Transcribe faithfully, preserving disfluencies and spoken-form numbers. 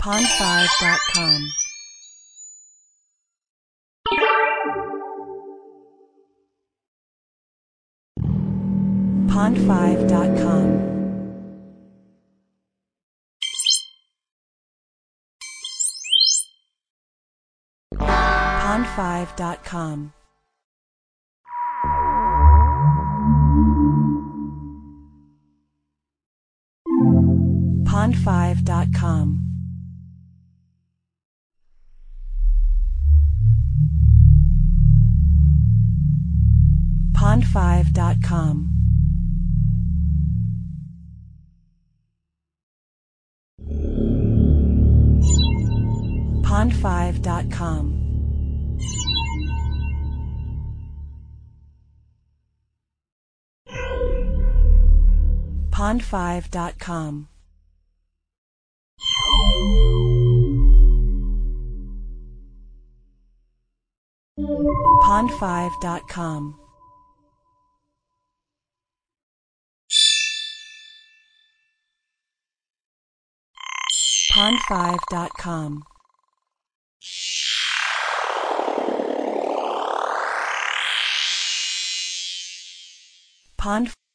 pond five dot com. pond five dot com. pond five dot com. pond five dot com. pond five dot com. pond five dot com. pond five dot com. pond five dot com. pond five dot com. pond